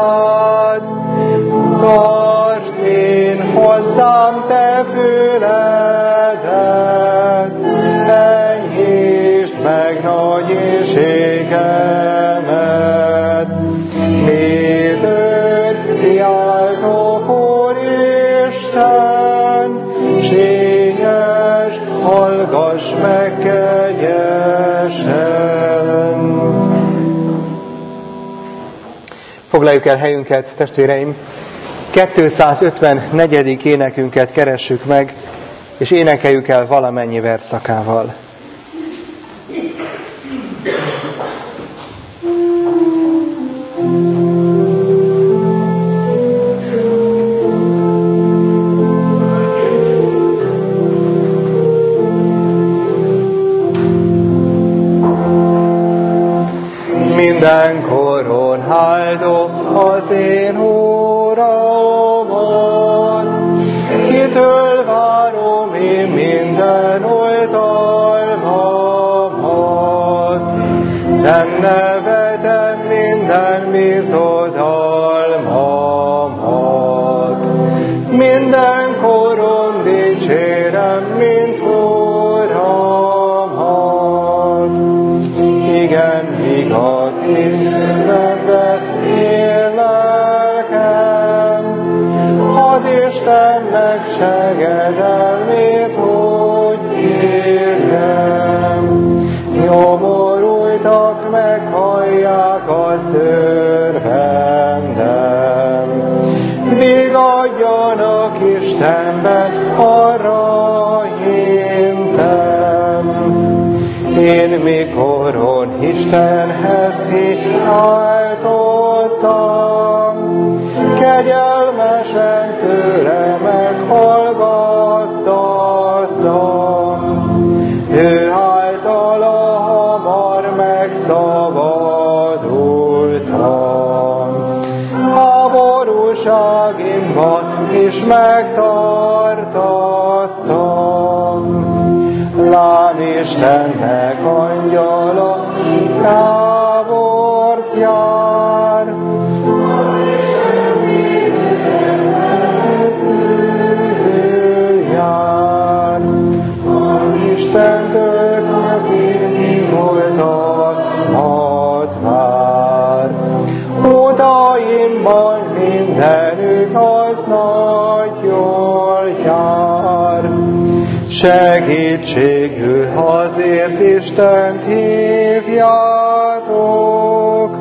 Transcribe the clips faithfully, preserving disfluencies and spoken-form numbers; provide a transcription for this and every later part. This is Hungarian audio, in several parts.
hozzád. Tartsd én hozzám te füledet, enyhítsd meg nagy énségemet. Védőd, jártok, Úristen, sényes, hallgass meg kegyesen. Foglaljuk el helyünket, testvéreim! kétszázötvennegyedik énekünket keressük meg, és énekeljük el valamennyi versszakával. Mindenkoron áldom az én Uramat, kitől várom én minden oltalmamat. Benne vetem minden bizodalmamat, mindenkoron dicsérem, mint Uramat. Igen, igaz, Istenben él lelkem, az Istennek segedelmét, hogy kérjem. Nyomorultak meghallják azt örvendem, vigadjanak Istenben, arra hintem. Én mikoron Istenhez kiáltottam, kegyelmesen tőle meghallgattattam. Ő általa hamar megszabadultam. Háborúságimban is megtartattam. Lám Istennek angyala távort jár, jár. Az Istentől ki voltamat vár. Utaimban mindenütt az nagy jól jár. Segítségül azért Istent hívjátok.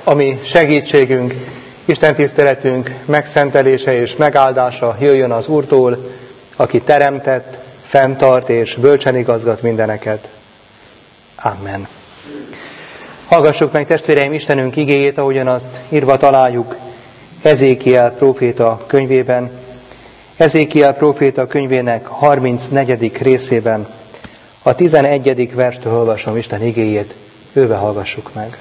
ami segítségünk, Isten tiszteletünk megszentelése és megáldása jöjjön az Úrtól, aki teremtett, fenntart és bölcsen igazgat mindeneket. Amen. Hallgassuk meg, testvéreim, Istenünk igéjét, ahogyan azt írva találjuk Ezékiel próféta könyvében, Ezékiel próféta könyvének harmincnegyedik részében, a tizenegyedik verstől olvasom Isten igéjét, őve hallgassuk meg.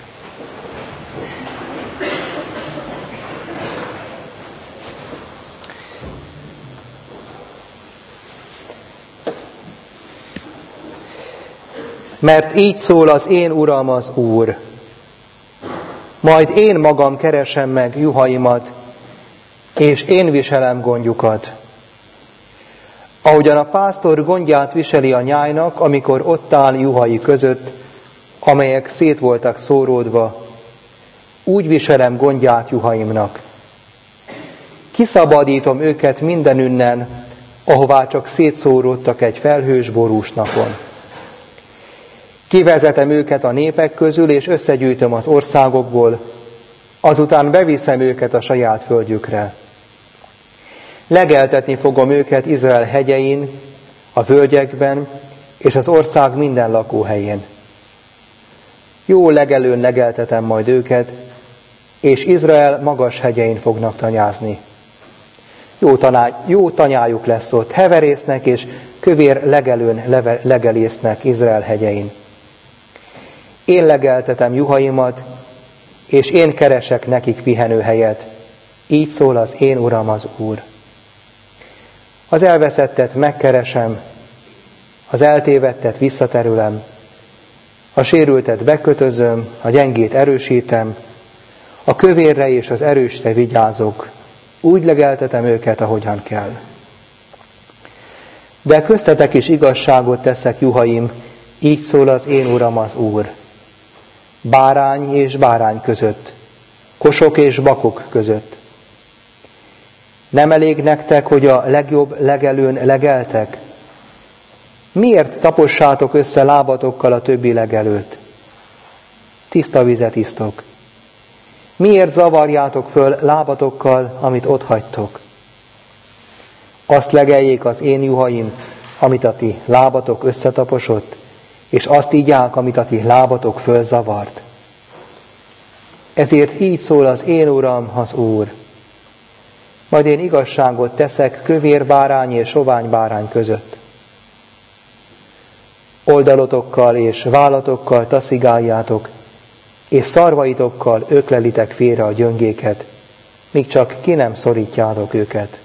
Mert így szól az én Uram, az Úr. Majd én magam keresem meg juhaimat, és én viselem gondjukat. Ahogyan a pásztor gondját viseli a nyájnak, amikor ott áll juhai között, amelyek szét voltak szóródva, úgy viselem gondját juhaimnak. Kiszabadítom őket mindenünnen, ahová csak szétszóródtak egy felhős borús napon. Kivezetem őket a népek közül, és összegyűjtöm az országokból, azután beviszem őket a saját földjükre. Legeltetni fogom őket Izrael hegyein, a völgyekben, és az ország minden lakóhelyén. Jó legelőn legeltetem majd őket, és Izrael magas hegyein fognak tanyázni. Jó, tanály, jó tanyájuk lesz ott, heverésznek és kövér legelőn leve, legelésznek Izrael hegyein. Én legeltetem juhaimat, és én keresek nekik pihenőhelyet. Így szól az én Uram, az Úr. Az elveszettet megkeresem, az eltévedtet visszaterülem, a sérültet bekötözöm, a gyengét erősítem, a kövérre és az erősre vigyázok, úgy legeltetem őket, ahogyan kell. De köztetek is igazságot teszek, juhaim, így szól az én Uram, az Úr. Bárány és bárány között, kosok és bakok között. Nem elég nektek, hogy a legjobb legelőn legeltek? Miért tapossátok össze lábatokkal a többi legelőt? Tiszta vizet isztok. Miért zavarjátok föl lábatokkal, amit ott hagytok? Azt legeljék az én juhaim, amit a ti lábatok összetaposott, és azt igyák, amit a ti lábatok fölzavart. Ezért így szól az én Uram, az Úr. Majd én igazságot teszek kövér bárány és sovány bárány között. Oldalotokkal és vállatokkal taszigáljátok, és szarvaitokkal öklelitek félre a gyöngéket, míg csak ki nem szorítjátok őket.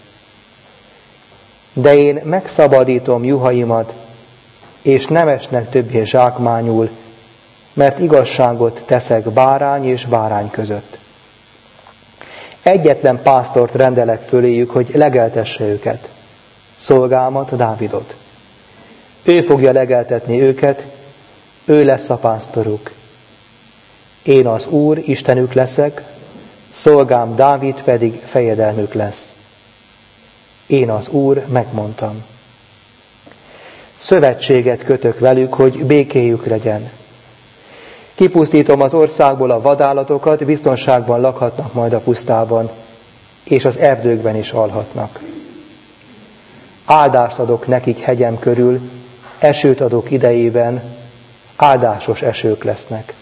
De én megszabadítom juhaimat, és nem esnek többé zsákmányul, mert igazságot teszek bárány és bárány között. Egyetlen pásztort rendelek föléjük, hogy legeltesse őket, szolgámat, Dávidot. Ő fogja legeltetni őket, ő lesz a pásztoruk. Én az Úr, Istenük leszek, szolgám Dávid pedig fejedelmük lesz. Én az Úr, megmondtam. Szövetséget kötök velük, hogy békéjük legyen. Kipusztítom az országból a vadállatokat, biztonságban lakhatnak majd a pusztában, és az erdőkben is alhatnak. Áldást adok nekik hegyem körül, esőt adok idejében, áldásos esők lesznek.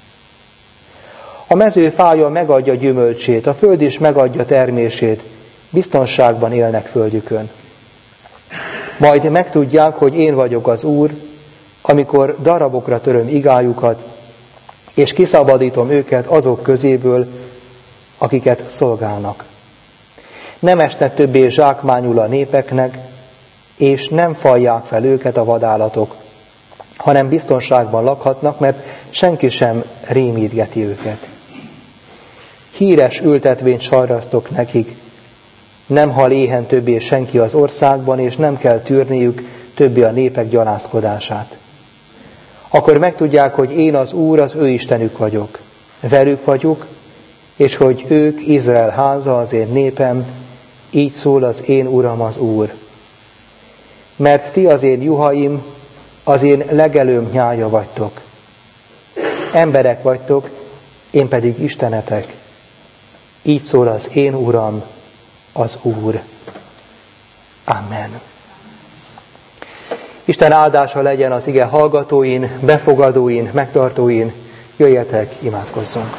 A mező fája megadja gyümölcsét, a föld is megadja termését, biztonságban élnek földjükön. Majd megtudják, hogy én vagyok az Úr, amikor darabokra töröm igájukat, és kiszabadítom őket azok közéből, akiket szolgálnak. Nem esnek többé zsákmányul a népeknek, és nem falják fel őket a vadállatok, hanem biztonságban lakhatnak, mert senki sem rémítgeti őket. Híres ültetvényt sarrasztok nekik, nem hal éhen többé senki az országban, és nem kell tűrniük többé a népek gyalázkodását. Akkor megtudják, hogy én az Úr, az ő Istenük vagyok. Velük vagyok, és hogy ők, Izrael háza, az én népem, így szól az én Uram, az Úr. Mert ti az én juhaim, az én legelőm nyája vagytok. Emberek vagytok, én pedig Istenetek. Így szól az én Uram, az Úr. Amen. Isten áldása legyen az ige hallgatóin, befogadóin, megtartóin. Jöjjetek, imádkozzunk!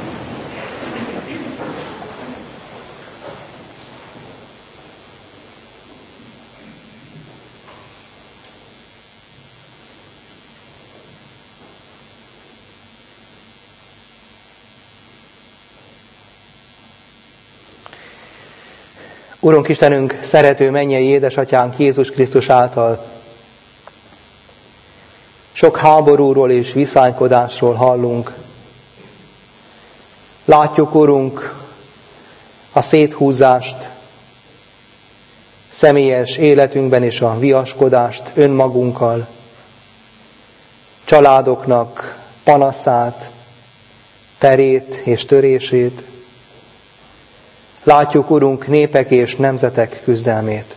Urunk Istenünk, szerető mennyei édesatyánk Jézus Krisztus által sok háborúról és viszánykodásról hallunk. Látjuk, Urunk, a széthúzást személyes életünkben és a viaskodást önmagunkkal, családoknak panaszát, terét és törését. Látjuk, Urunk, népek és nemzetek küzdelmét.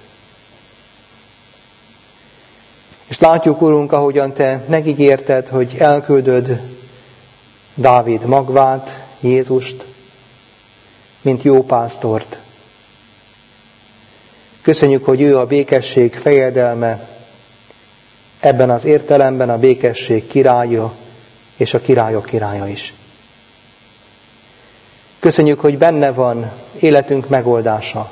És látjuk, Urunk, ahogyan Te megígérted, hogy elküldöd Dávid magvát, Jézust, mint jó pásztort. Köszönjük, hogy ő a békesség fejedelme, ebben az értelemben a békesség királya és a királyok királya is. Köszönjük, hogy benne van életünk megoldása.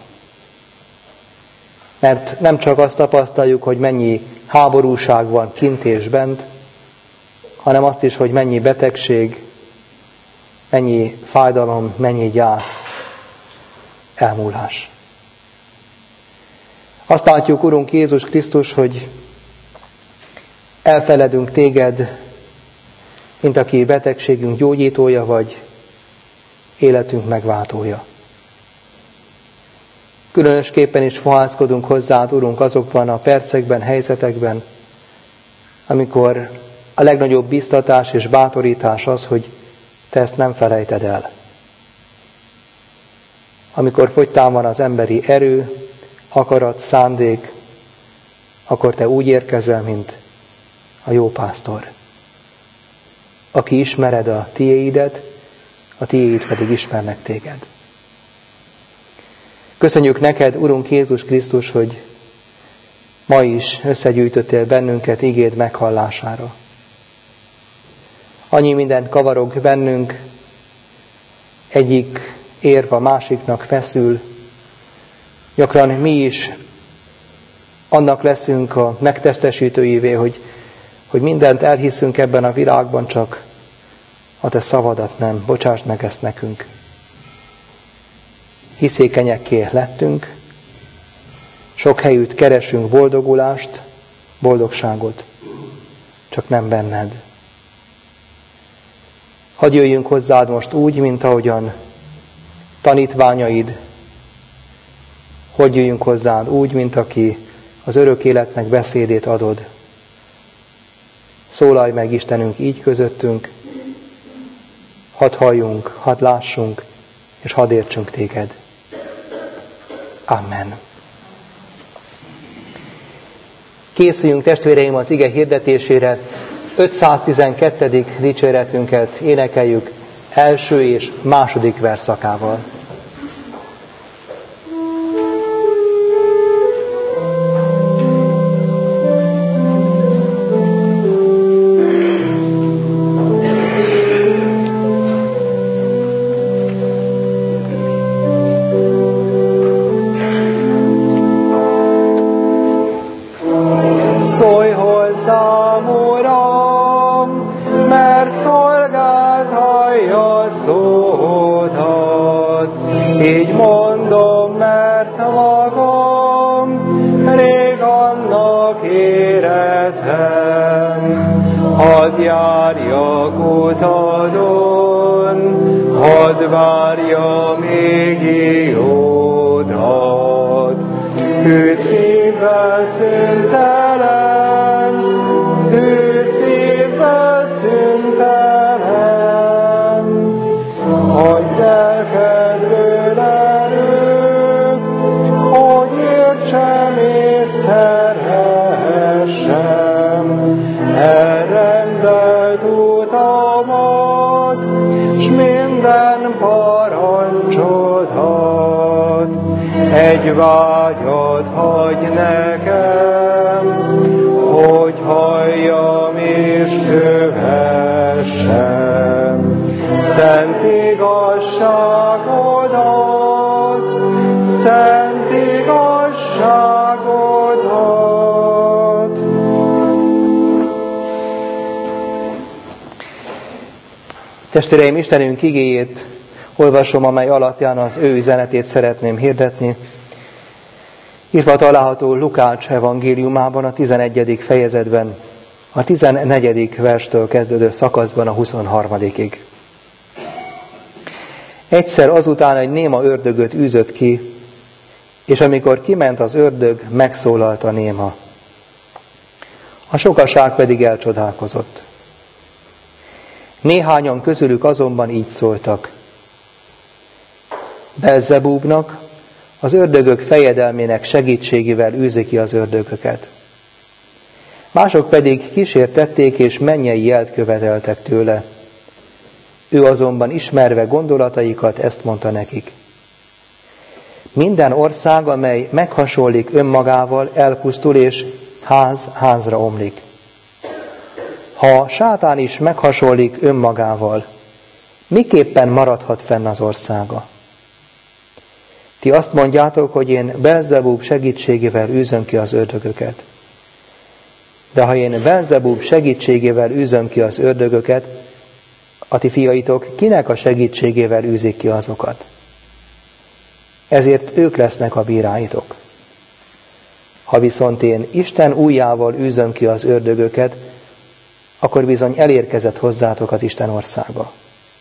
Mert nem csak azt tapasztaljuk, hogy mennyi háborúság van kint és bent, hanem azt is, hogy mennyi betegség, mennyi fájdalom, mennyi gyász, elmúlás. Azt látjuk, Urunk Jézus Krisztus, hogy elfeledünk Téged, mint aki betegségünk gyógyítója vagy, életünk megváltója. Különösképpen is fohászkodunk hozzád, Urunk, azokban a percekben, helyzetekben, amikor a legnagyobb biztatás és bátorítás az, hogy Te ezt nem felejted el. Amikor fogytán van az emberi erő, akarat, szándék, akkor Te úgy érkezel, mint a jó pásztor, aki ismered a tiéidet, a tiéid pedig ismernek Téged. Köszönjük neked, Urunk Jézus Krisztus, hogy ma is összegyűjtöttél bennünket igéd meghallására. Annyi minden kavarog bennünk, egyik érv a másiknak feszül, gyakran mi is annak leszünk a megtestesítőivé, hogy, hogy mindent elhiszünk ebben a világban, csak a Te szavadat nem. Bocsásd meg ezt nekünk. Hiszékenyekké lettünk, sok helyütt keresünk boldogulást, boldogságot, csak nem benned. Hadd jöjjünk hozzád most úgy, mint ahogyan tanítványaid, hogy jöjjünk hozzád úgy, mint aki az örök életnek beszédét adod. Szólalj meg, Istenünk, így közöttünk, hadd halljunk, hadd lássunk, és hadd értsünk Téged. Amen. Készüljünk, testvéreim, az ige hirdetésére. ötszáztizenkettedik dicséretünket énekeljük első és második versszakával. Szeressem vágyat hagy nekem, hogy halljam és kövessem szent igazságodat, szent igazságodat. Testvéreim, Istenünk igéjét olvasom, amely alapján az ő üzenetét szeretném hirdetni. Írva található Lukács evangéliumában, a tizenegyedik fejezetben, a tizennegyedik verstől kezdődő szakaszban a huszonharmadikig. Egyszer azután egy néma ördögöt űzött ki, és amikor kiment az ördög, megszólalt a néma. A sokaság pedig elcsodálkozott. Néhányan közülük azonban így szóltak: Belzebúbnak, az ördögök fejedelmének segítségével űzi ki az ördögöket. Mások pedig kísértették és mennyei jelt követeltek tőle. Ő azonban ismerve gondolataikat ezt mondta nekik: Minden ország, amely meghasonlik önmagával, elpusztul és ház házra omlik. Ha sátán is meghasonlik önmagával, miképpen maradhat fenn az országa? Ti azt mondjátok, hogy én Belzebúb segítségével űzöm ki az ördögöket. De ha én Belzebúb segítségével űzöm ki az ördögöket, a ti fiaitok kinek a segítségével űzik ki azokat? Ezért ők lesznek a bíráitok. Ha viszont én Isten ujjával űzöm ki az ördögöket, akkor bizony elérkezett hozzátok az Isten országa.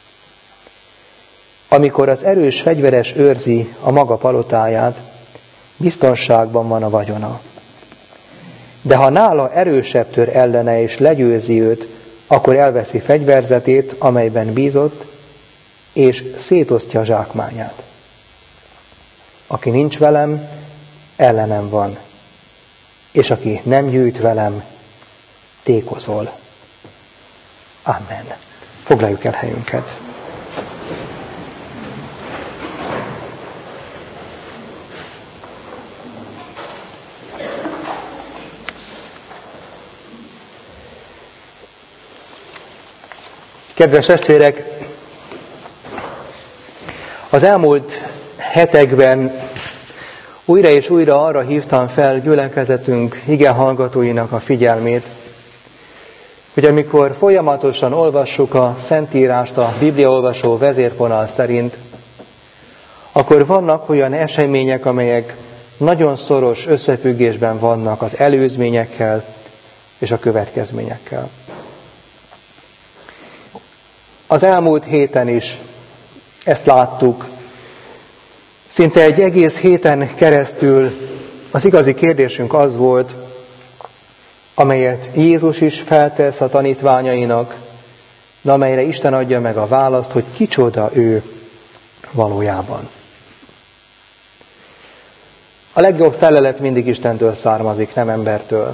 Amikor az erős fegyveres őrzi a maga palotáját, biztonságban van a vagyona. De ha nála erősebb tör ellene és legyőzi őt, akkor elveszi fegyverzetét, amelyben bízott, és szétosztja a zsákmányát. Aki nincs velem, ellenem van, és aki nem gyűjt velem, tékozol. Amen. Foglaljuk el helyünket. Kedves testvérek, az elmúlt hetekben újra és újra arra hívtam fel gyülekezetünk igehallgatóinak a figyelmét, hogy amikor folyamatosan olvassuk a Szentírást a bibliaolvasó vezérfonal szerint, akkor vannak olyan események, amelyek nagyon szoros összefüggésben vannak az előzményekkel és a következményekkel. Az elmúlt héten is ezt láttuk. Szinte egy egész héten keresztül az igazi kérdésünk az volt, amelyet Jézus is feltesz a tanítványainak, de amelyre Isten adja meg a választ, hogy kicsoda ő valójában. A legjobb felelet mindig Istentől származik, nem embertől.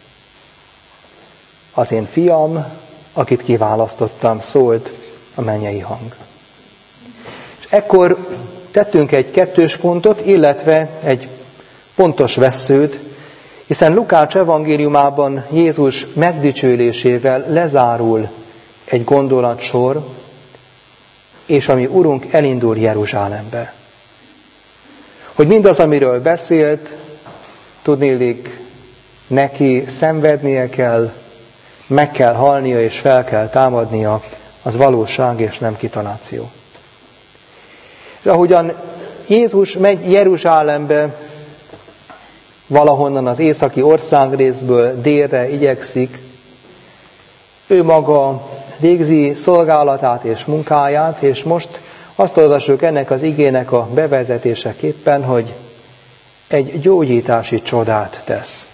Az én fiam, akit kiválasztottam, szólt a mennyei hang. És ekkor tettünk egy kettős pontot, illetve egy pontos vesszőt, hiszen Lukács evangéliumában Jézus megdicsőlésével lezárul egy gondolatsor, és ami Urunk elindul Jeruzsálembe. Hogy mindaz, amiről beszélt, tudniillik, neki szenvednie kell, meg kell halnia és fel kell támadnia, az valóság és nem kitaláció. És ahogyan Jézus megy Jeruzsálembe, valahonnan az északi országrészből délre igyekszik, ő maga végzi szolgálatát és munkáját, és most azt olvassuk ennek az igének a bevezetéseképpen, hogy egy gyógyítási csodát tesz.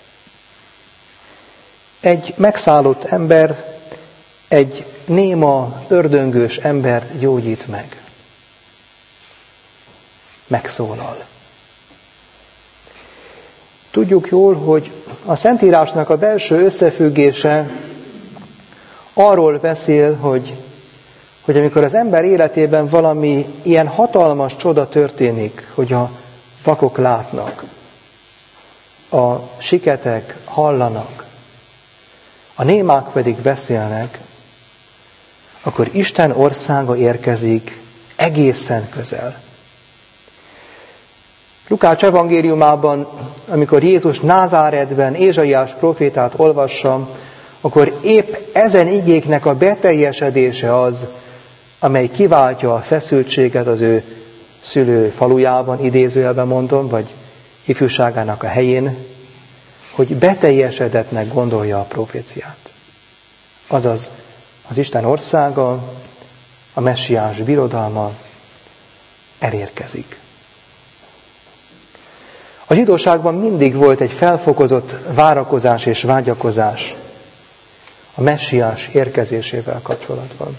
Egy megszállott ember, egy néma, ördöngős embert gyógyít meg. Megszólal. Tudjuk jól, hogy a Szentírásnak a belső összefüggése arról beszél, hogy, hogy amikor az ember életében valami ilyen hatalmas csoda történik, hogy a vakok látnak, a siketek hallanak, a némák pedig beszélnek, akkor Isten országa érkezik egészen közel. Lukács evangéliumában, amikor Jézus Názáretben Ézsaiás prófétát olvassa, akkor épp ezen igéknek a beteljesedése az, amely kiváltja a feszültséget az ő szülő falujában, idézőjelben mondom, vagy ifjúságának a helyén, hogy beteljesedettnek gondolja a proféciát. Azaz az Isten országa, a messiás birodalma elérkezik. A zsidóságban mindig volt egy felfokozott várakozás és vágyakozás a messiás érkezésével kapcsolatban.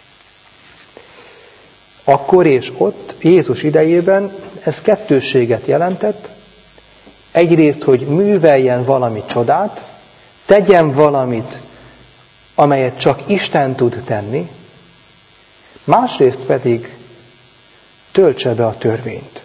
Akkor és ott, Jézus idejében ez kettősséget jelentett. Egyrészt, hogy műveljen valami csodát, tegyen valamit, amelyet csak Isten tud tenni, másrészt pedig töltse be a törvényt.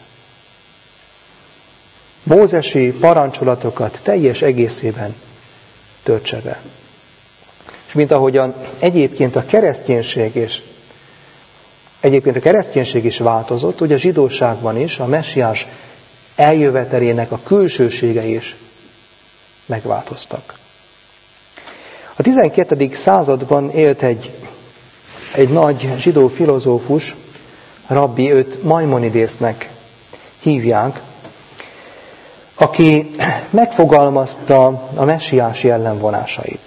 Mózesi parancsolatokat teljes egészében töltse be. És mint ahogyan egyébként a kereszténység és egyébként a kereszténység is változott, hogy a zsidóságban is a messiás eljövetelének a külsőségei is megváltoztak. A tizenkettedik században élt egy, egy nagy zsidó filozófus, rabbi, őt Maimonidésznek hívják, aki megfogalmazta a messiás jellemvonásait.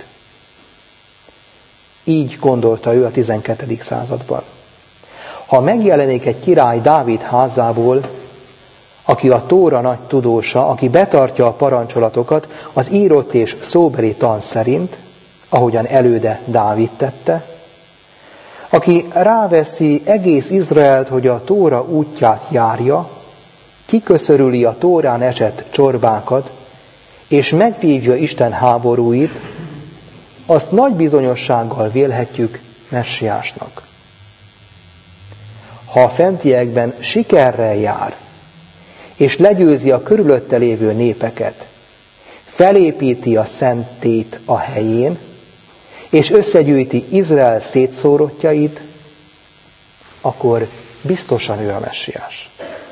Így gondolta ő a tizenkettedik században. Ha megjelenik egy király Dávid házából, aki a Tóra nagy tudósa, aki betartja a parancsolatokat az írott és szóbeli tan szerint, ahogyan előde Dávid tette, aki ráveszi egész Izraelt, hogy a Tóra útját járja, kiköszörüli a Tórán esett csorbákat, és megvívja Isten háborúit, azt nagy bizonyossággal vélhetjük messiásnak. Ha a fentiekben sikerrel jár, és legyőzi a körülötte lévő népeket, felépíti a szentét a helyén, és összegyűjti Izrael szétszórottjait, akkor biztosan ő a messiás.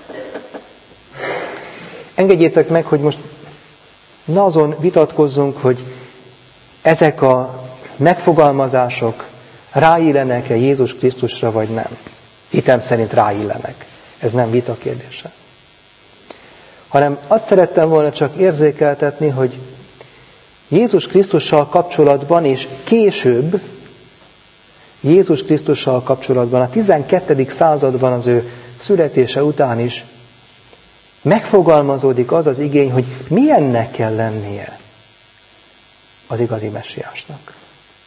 Engedjétek meg, hogy most ne azon vitatkozzunk, hogy ezek a megfogalmazások ráillenek-e Jézus Krisztusra, vagy nem. Hitem szerint ráillenek. Ez nem vita kérdése. Hanem azt szerettem volna csak érzékeltetni, hogy Jézus Krisztussal kapcsolatban, és később Jézus Krisztussal kapcsolatban, a tizenkettedik században az ő születése után is megfogalmazódik az az igény, hogy milyennek kell lennie az igazi messiásnak.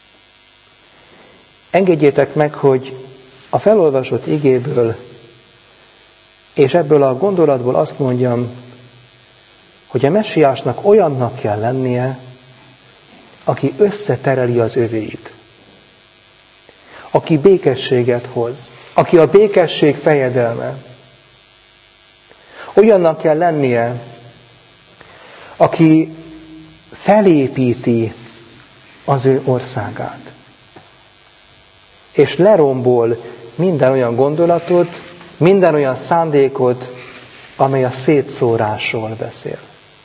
Engedjétek meg, hogy a felolvasott igéből és ebből a gondolatból azt mondjam, hogy a messiásnak olyannak kell lennie, aki összetereli az övéit, aki békességet hoz, aki a békesség fejedelme. Olyannak kell lennie, aki felépíti az ő országát, és lerombol minden olyan gondolatot, minden olyan szándékot, amely a szétszórásról beszél.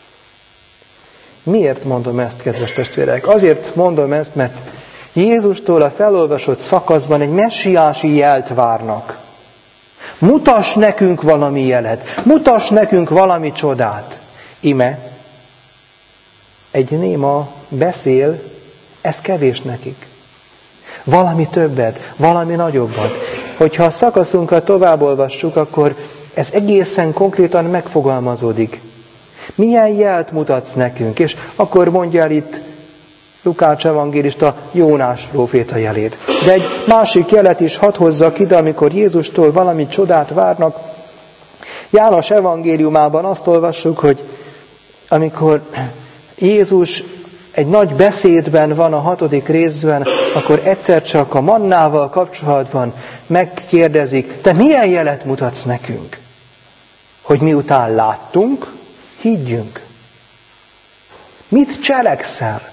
Miért mondom ezt, kedves testvérek? Azért mondom ezt, mert Jézustól a felolvasott szakaszban egy messiási jelt várnak. Mutass nekünk valami jelet, mutass nekünk valami csodát. Ime, egy néma beszél, ez kevés nekik. Valami többet, valami nagyobbat. Hogyha a szakaszunkat továbbolvassuk, akkor ez egészen konkrétan megfogalmazódik. Milyen jelt mutatsz nekünk? És akkor mondja el itt Lukács evangélista Jónás próféta jelét. De egy másik jelet is hadd hozzak ide, amikor Jézustól valami csodát várnak. János evangéliumában azt olvassuk, hogy amikor Jézus egy nagy beszédben van a hatodik részben, akkor egyszer csak a mannával kapcsolatban megkérdezik, te milyen jelet mutatsz nekünk? hogy miután láttunk, higgyünk. Mit cselekszel?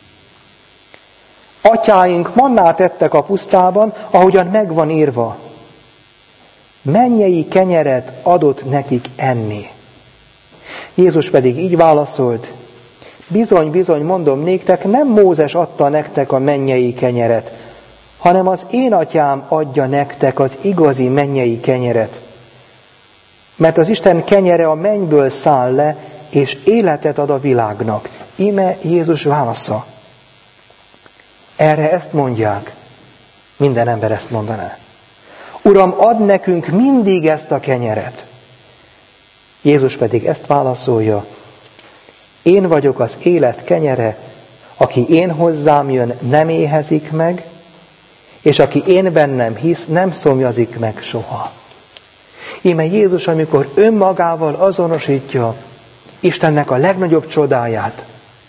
Atyáink mannát ettek a pusztában, ahogyan megvan írva. Mennyei kenyeret adott nekik enni. Jézus pedig így válaszolt, bizony, bizony, mondom néktek, nem Mózes adta nektek a mennyei kenyeret, hanem az én atyám adja nektek az igazi mennyei kenyeret. Mert az Isten kenyere a mennyből száll le, és életet ad a világnak. Íme Jézus válasza. Erre ezt mondják. Minden ember ezt mondaná. Uram, add nekünk mindig ezt a kenyeret. Jézus pedig ezt válaszolja. Én vagyok az élet kenyere, aki én hozzám jön, nem éhezik meg, és aki én bennem hisz, nem szomjazik meg soha. Íme Jézus, amikor önmagával azonosítja Istennek a legnagyobb csodáját,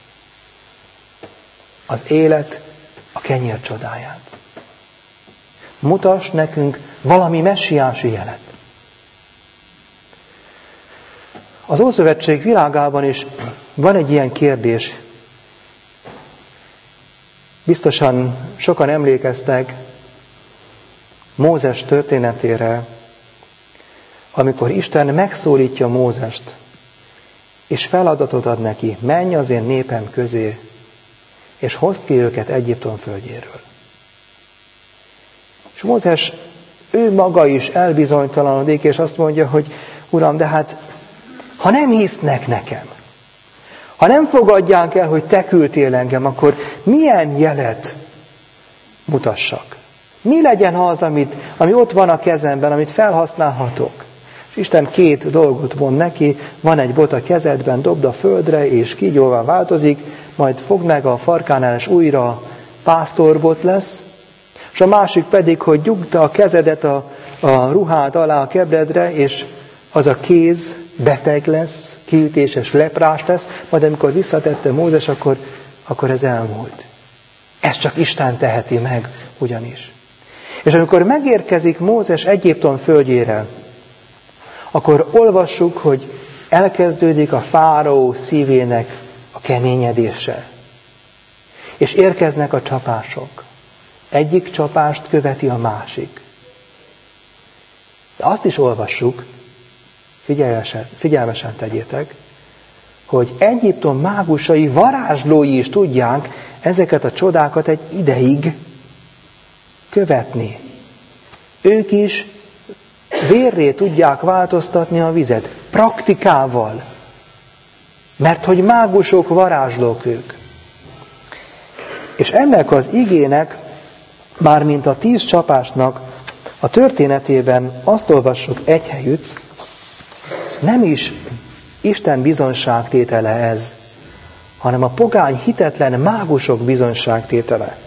az élet, a kenyér csodáját. Mutass nekünk valami messiási jelet. Az Ószövetség világában is van egy ilyen kérdés. Biztosan sokan emlékeztek Mózes történetére, amikor Isten megszólítja Mózest, és feladatot ad neki, menj az én népem közé, és hozd ki őket Egyiptom földjéről. És Mózes, ő maga is elbizonytalanodik, és azt mondja, hogy Uram, de hát, ha nem hisznek nekem, ha nem fogadják el, hogy te küldtél engem, akkor milyen jelet mutassak? Mi legyen az, amit, ami ott van a kezemben, amit felhasználhatok? És Isten két dolgot mond neki, van egy bot a kezedben, dobd a földre, és kígyóvá változik, majd fogd meg a farkánál, és újra pásztorbot lesz, és a másik pedig, hogy dugd a kezedet a, a ruhád alá a kebredre, és az a kéz beteg lesz, kiütéses, leprás lesz, majd amikor visszatette Mózes, akkor, akkor ez elmúlt. Ez csak Isten teheti meg ugyanis. És amikor megérkezik Mózes Egyiptom földjére, akkor olvassuk, hogy elkezdődik a fáraó szívének a keményedése. És érkeznek a csapások. Egyik csapást követi a másik. De azt is olvassuk, figyelmesen, figyelmesen tegyétek, hogy Egyiptom mágusai, varázslói is tudják ezeket a csodákat egy ideig követni. Ők is vérré tudják változtatni a vizet. Praktikával. Mert hogy mágusok, varázslók ők. És ennek az igének, mármint a tíz csapásnak a történetében azt olvassuk egy helyütt, nem is Isten bizonságtétele ez, hanem a pogány hitetlen mágusok bizonságtétele.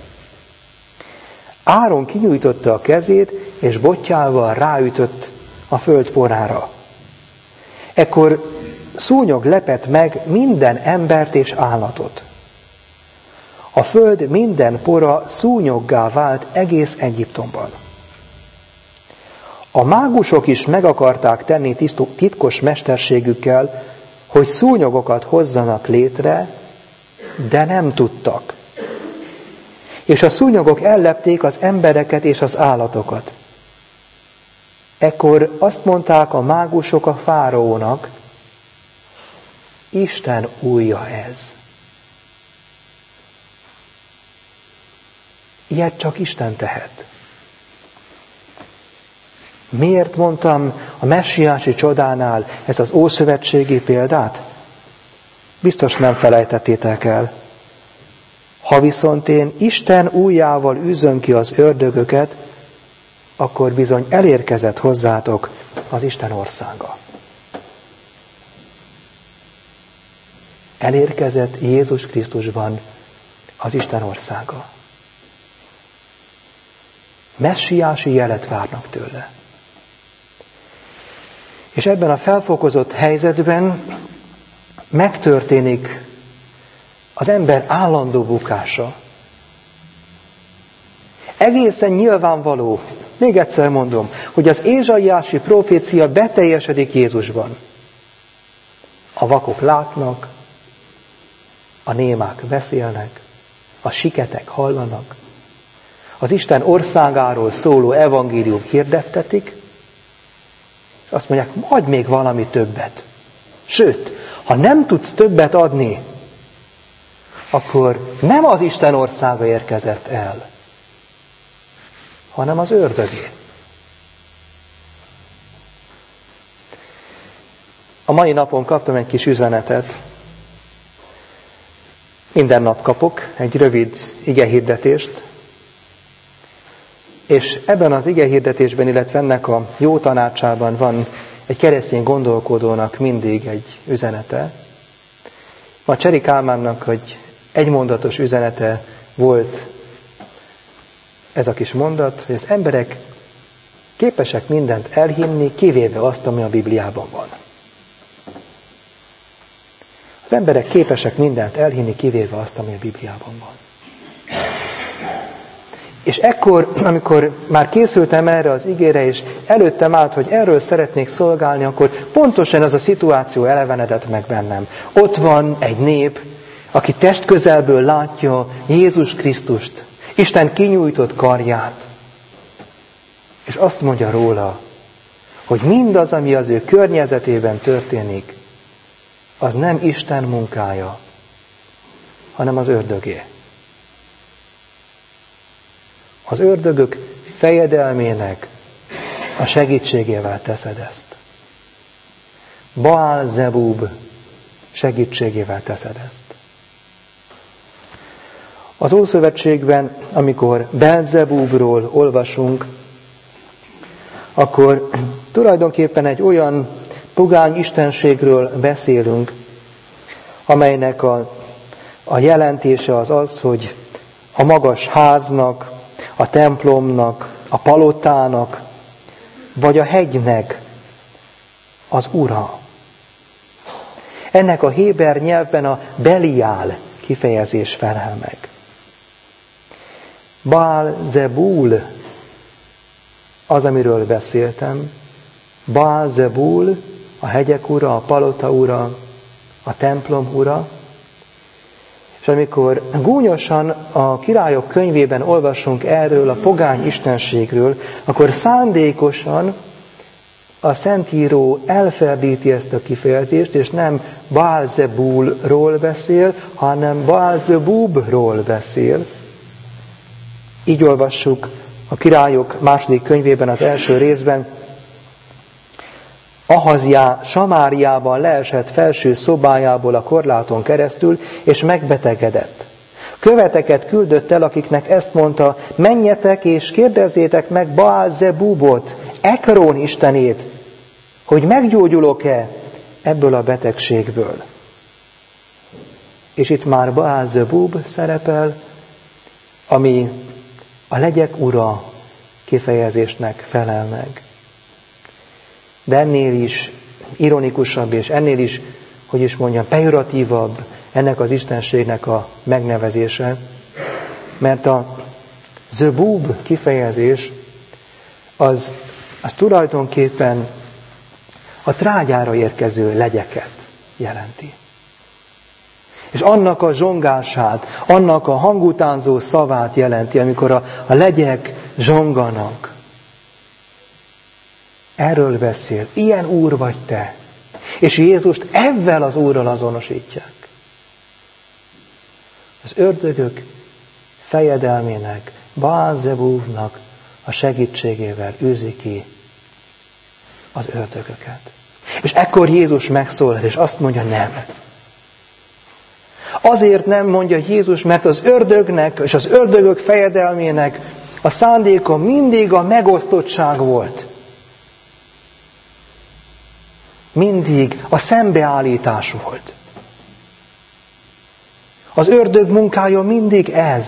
Áron kinyújtotta a kezét, és botjával ráütött a föld porára. Ekkor szúnyog lepett meg minden embert és állatot. A föld minden pora szúnyoggá vált egész Egyiptomban. A mágusok is meg akarták tenni titkos mesterségükkel, hogy szúnyogokat hozzanak létre, de nem tudtak. És a szúnyogok ellepték az embereket és az állatokat. Ekkor azt mondták a mágusok a fáraónak, Isten ujja ez. Ilyet csak Isten tehet. Miért mondtam a messiási csodánál ezt az ószövetségi példát? Biztos nem felejtettétek el. Ha viszont én Isten ujjával űzöm ki az ördögöket, akkor bizony elérkezett hozzátok az Isten országa. Elérkezett Jézus Krisztusban az Isten országa. Messiási jelet várnak tőle. És ebben a felfokozott helyzetben megtörténik az ember állandó bukása. Egészen nyilvánvaló, még egyszer mondom, hogy az ézsaiási profécia beteljesedik Jézusban. A vakok látnak, a némák beszélnek, a siketek hallanak, az Isten országáról szóló evangélium hirdettetik, és azt mondják, adj még valami többet. Sőt, ha nem tudsz többet adni, akkor nem az Isten országa érkezett el, hanem az ördögé. A mai napon kaptam egy kis üzenetet. Minden nap kapok egy rövid igehirdetést, és ebben az igehirdetésben, illetve ennek a jó tanácsában van egy keresztény gondolkodónak mindig egy üzenete. Ma Cseri Kálmánnak egy egymondatos üzenete volt ez a kis mondat, hogy az emberek képesek mindent elhinni, kivéve azt, ami a Bibliában van. Az emberek képesek mindent elhinni, kivéve azt, ami a Bibliában van. És ekkor, amikor már készültem erre az igére, és előttem állt, hogy erről szeretnék szolgálni, akkor pontosan ez a szituáció elevenedett meg bennem. Ott van egy nép, aki testközelből látja Jézus Krisztust, Isten kinyújtott karját, és azt mondja róla, hogy mindaz, ami az ő környezetében történik, az nem Isten munkája, hanem az ördögé. Az ördögök fejedelmének a segítségével teszed ezt. Baál-zebub segítségével teszed ezt. Az Ószövetségben, amikor Belzebúbról olvasunk, akkor tulajdonképpen egy olyan pogány istenségről beszélünk, amelynek a, a jelentése az az, hogy a magas háznak, a templomnak, a palotának, vagy a hegynek az ura. Ennek a héber nyelvben a Beliál kifejezés felel meg. Baál-zebul az, amiről beszéltem. Baál-zebul, a hegyek ura, a palota ura, a templom ura. És amikor gúnyosan a Királyok könyvében olvasunk erről a pogány istenségről, akkor szándékosan a Szentíró elferdíti ezt a kifejezést, és nem Baál-zebulról beszél, hanem Baál-zebubról beszél. Így olvassuk a Királyok második könyvében az első részben. Ahazjá Samáriában leesett felső szobájából a korláton keresztül, és megbetegedett. Követeket küldött el, akiknek ezt mondta, menjetek és kérdezzétek meg Baál-zebubot, Ekrón istenét, hogy meggyógyulok-e ebből a betegségből. És itt már Baál-zebub szerepel, ami a legyek ura kifejezésnek felel meg. De ennél is ironikusabb, és ennél is, hogy is mondjam, pejoratívabb ennek az istenségnek a megnevezése, mert a zebub kifejezés az, az tulajdonképpen a trágyára érkező legyeket jelenti. És annak a zsongását, annak a hangutánzó szavát jelenti, amikor a, a legyek zsonganak. Erről beszél. Ilyen úr vagy te. És Jézust ezzel az úrral azonosítják. Az ördögök fejedelmének, Baál-zebúbnak a segítségével űzi ki az ördögöket. És ekkor Jézus megszólal, és azt mondja, nem. Azért nem mondja Jézus, mert az ördögnek és az ördögök fejedelmének a szándéka mindig a megosztottság volt. Mindig a szembeállítás volt. Az ördög munkája mindig ez.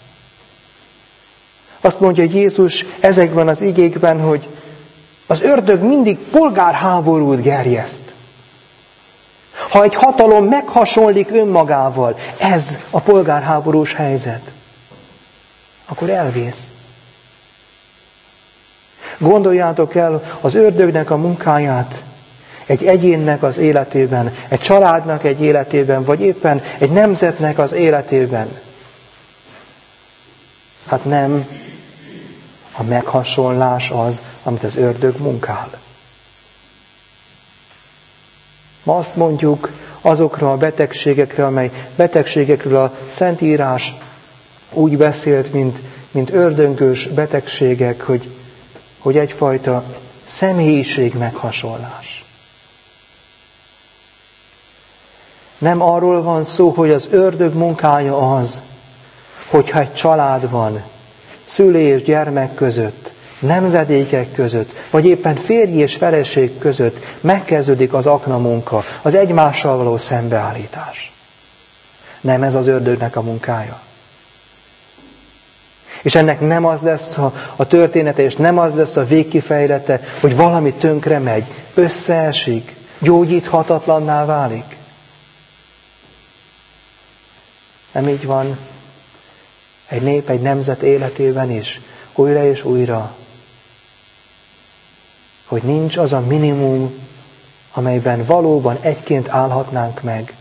Azt mondja Jézus ezekben az igékben, hogy az ördög mindig polgárháborút gerjeszt. Ha egy hatalom meghasonlik önmagával, ez a polgárháborús helyzet, akkor elvész. Gondoljátok el az ördögnek a munkáját egy egyénnek az életében, egy családnak egy életében, vagy éppen egy nemzetnek az életében? Hát nem a meghasonlás az, amit az ördög munkál. Ma azt mondjuk azokra a betegségekre, amely betegségekről a Szentírás úgy beszélt, mint, mint ördöngős betegségek, hogy, hogy egyfajta személyiség meghasonlás. Nem arról van szó, hogy az ördög munkája az, hogyha egy családban, szülő és gyermek között, nemzedékek között, vagy éppen férj és feleség között megkezdődik az aknamunka, az egymással való szembeállítás. Nem ez az ördögnek a munkája. És ennek nem az lesz a, a története, és nem az lesz a végkifejlete, hogy valami tönkre megy, összeesik, gyógyíthatatlanná válik. Nem így van egy nép, egy nemzet életében is, újra és újra, hogy nincs az a minimum, amelyben valóban egyként állhatnánk meg.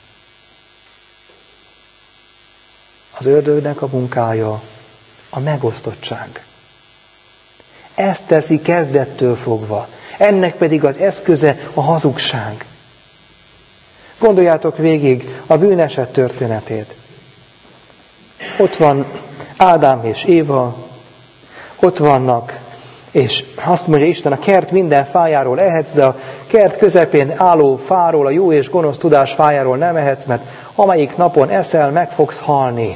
Az ördögnek a munkája a megosztottság. Ezt teszi kezdettől fogva. Ennek pedig az eszköze a hazugság. Gondoljátok végig a bűneset történetét. Ott van Ádám és Éva, ott vannak, és azt mondja Isten, a kert minden fájáról ehetsz, de a kert közepén álló fáról, a jó és gonosz tudás fájáról nem ehetsz, mert amelyik napon eszel, meg fogsz halni.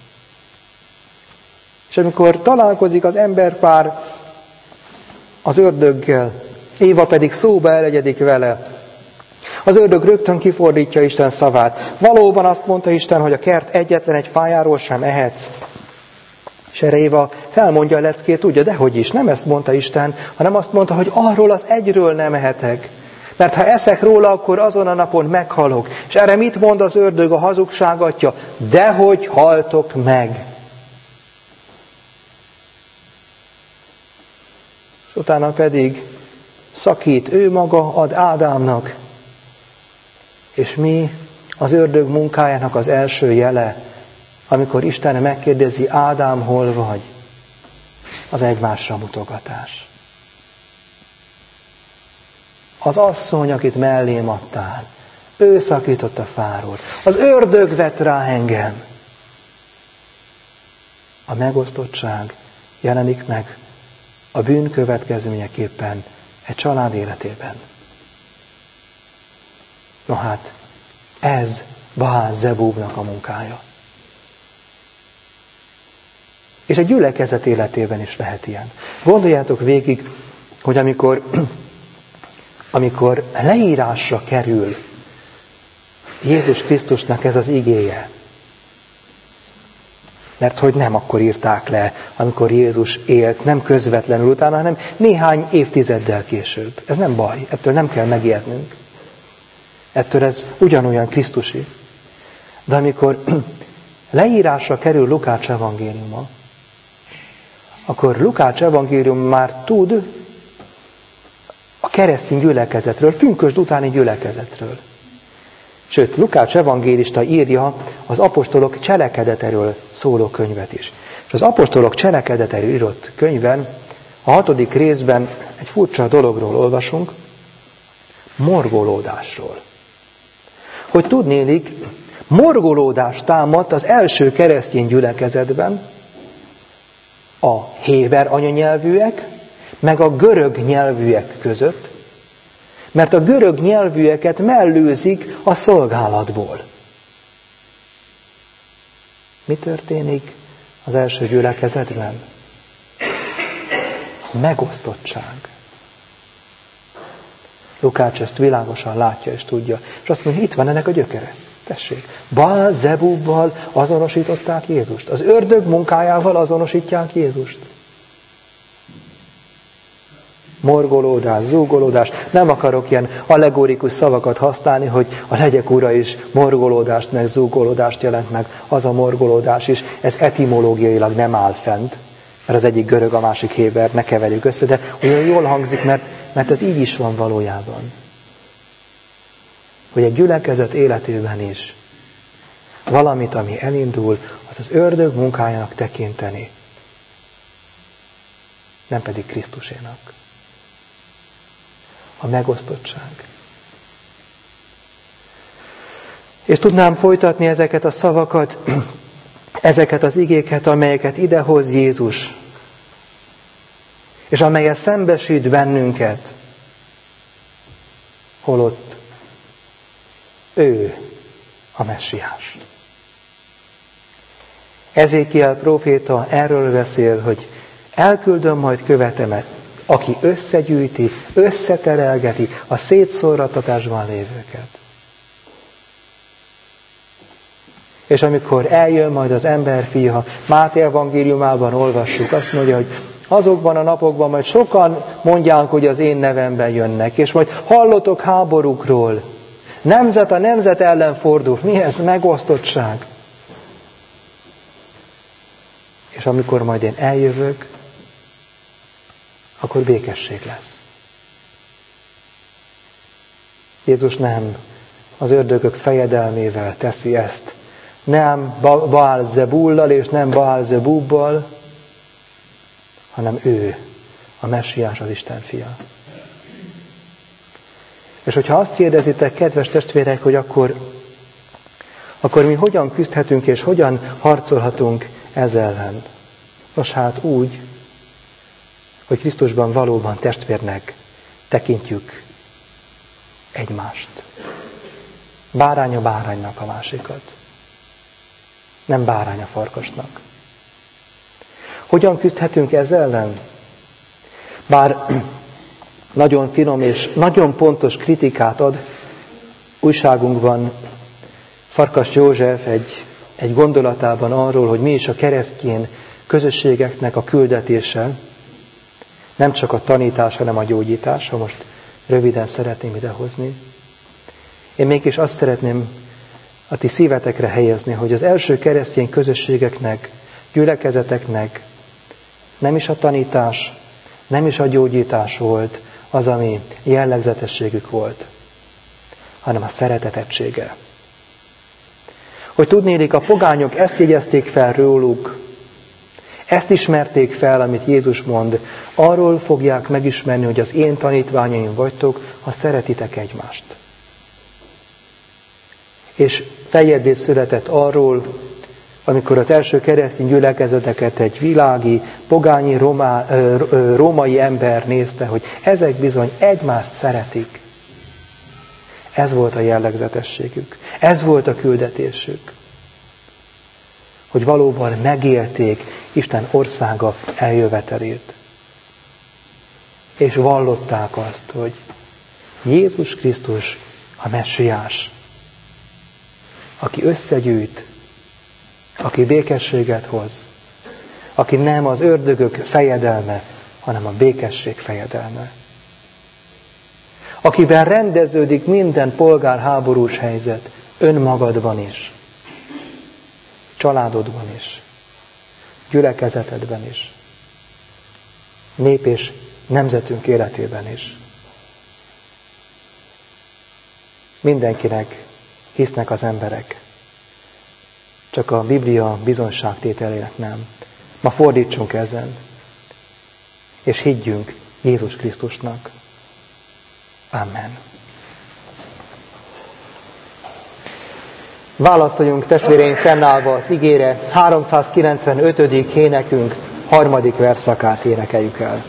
És amikor találkozik az emberpár az ördöggel, Éva pedig szóba elegyedik vele, az ördög rögtön kifordítja Isten szavát. Valóban azt mondta Isten, hogy a kert egyetlen egy fájáról sem ehetsz. És erre Éva felmondja a leckét, tudja, dehogy is, nem ezt mondta Isten, hanem azt mondta, hogy arról az egyről nem ehetek. Mert ha eszek róla, akkor azon a napon meghalok. És erre mit mond az ördög, a hazugság atya? Dehogy haltok meg. És utána pedig szakít ő maga, ad Ádámnak. És mi az ördög munkájának az első jele, amikor Isten megkérdezi, Ádám, hol vagy? Az egymásra mutogatás. Az asszony, akit mellém adtál, ő szakított a fáról. Az ördög vett rá engem. A megosztottság jelenik meg a bűn következményeképpen egy család életében. No hát, ez Baál-zebúbnak a munkája. És a gyülekezet életében is lehet ilyen. Gondoljátok végig, hogy amikor, amikor leírásra kerül Jézus Krisztusnak ez az igéje, mert hogy nem akkor írták le, amikor Jézus élt, nem közvetlenül utána, hanem néhány évtizeddel később. Ez nem baj, ettől nem kell megijednünk. Ettől ez ugyanolyan krisztusi. De amikor leírásra kerül Lukács evangéliuma, akkor Lukács evangélium már tud a keresztény gyülekezetről, pünkösd utáni gyülekezetről. Sőt, Lukács evangélista írja az apostolok cselekedetéről szóló könyvet is. És az apostolok cselekedetéről írott könyvben, a hatodik részben egy furcsa dologról olvasunk, morgolódásról. Hogy tudnélik, morgolódás támadt az első keresztény gyülekezetben a héber anyanyelvűek, meg a görög nyelvűek között, mert a görög nyelvűeket mellőzik a szolgálatból. Mi történik az első gyülekezetben? Megosztottság. Lukács ezt világosan látja és tudja. És azt mondja, itt van ennek a gyökere. Tessék, Baál-zebubbal azonosították Jézust. Az ördög munkájával azonosítják Jézust. Morgolódás, zúgolódás. Nem akarok ilyen allegorikus szavakat használni, hogy a legyek ura is morgolódást, meg zúgolódást jelent meg. Az a morgolódás is, ez etimológiailag nem áll fent. Mert az egyik görög, a másik héber, ne keverjük össze, de olyan jól hangzik, mert, mert ez így is van valójában. hogy egy gyülekezet életében is valamit, ami elindul, az az ördög munkájának tekinteni, nem pedig Krisztusénak. A megosztottság. És tudnám folytatni ezeket a szavakat, ezeket az igéket, amelyeket idehoz Jézus, és amelyet szembesít bennünket, holott ő a messiás. Ezékiel próféta erről beszél, hogy elküldöm majd követemet, aki összegyűjti, összeterelgeti a szétszórattatásban lévőket. És amikor eljön majd az emberfia, Máté evangéliumában olvassuk, azt mondja, hogy azokban a napokban majd sokan mondják, hogy az én nevemben jönnek, és majd hallotok háborúkról. Nemzet a nemzet ellen fordul. Mi ez? Megosztottság. És amikor majd én eljövök, akkor békesség lesz. Jézus nem az ördögök fejedelmével teszi ezt. Nem Baál-zebullal és nem Baál-zebubbal, hanem ő, a messiás, az Isten fia. És hogyha azt kérdezitek, kedves testvérek, hogy akkor, akkor mi hogyan küzdhetünk és hogyan harcolhatunk ez ellen? Nos hát úgy, hogy Krisztusban valóban testvérnek tekintjük egymást. Bárány a báránynak a másikat. Nem bárány a farkasnak. Hogyan küzdhetünk ez ellen? Bár nagyon finom és nagyon pontos kritikát ad újságunkban Farkas József egy, egy gondolatában arról, hogy mi is a keresztény közösségeknek a küldetése, nem csak a tanítás, hanem a gyógyítás, ha most röviden szeretném idehozni. Én mégis azt szeretném a ti szívetekre helyezni, hogy az első keresztény közösségeknek, gyülekezeteknek nem is a tanítás, nem is a gyógyítás volt az, ami jellegzetességük volt, hanem a szeretet egysége. Hogy tudnélik, a pogányok ezt jegyezték fel róluk, ezt ismerték fel, amit Jézus mond, arról fogják megismerni, hogy az én tanítványaim vagytok, ha szeretitek egymást. És feljegyzés született arról, amikor az első keresztény gyülekezeteket egy világi, pogányi, romá, római ember nézte, hogy ezek bizony egymást szeretik. Ez volt a jellegzetességük. Ez volt a küldetésük. Hogy valóban megélték Isten országa eljövetelét. És vallották azt, hogy Jézus Krisztus a messiás, aki összegyűjt, aki békességet hoz, aki nem az ördögök fejedelme, hanem a békesség fejedelme. Akiben rendeződik minden polgárháborús helyzet, önmagadban is, családodban is, gyülekezetedben is, nép és nemzetünk életében is. Mindenkinek hisznek az emberek, csak a Biblia bizonyságtételének nem. Ma fordítsunk ezen, és higgyünk Jézus Krisztusnak. Amen. Válaszoljunk, testvéreim, fennállva az igére, háromszázkilencvenötödik énekünk harmadik verszakát énekeljük el.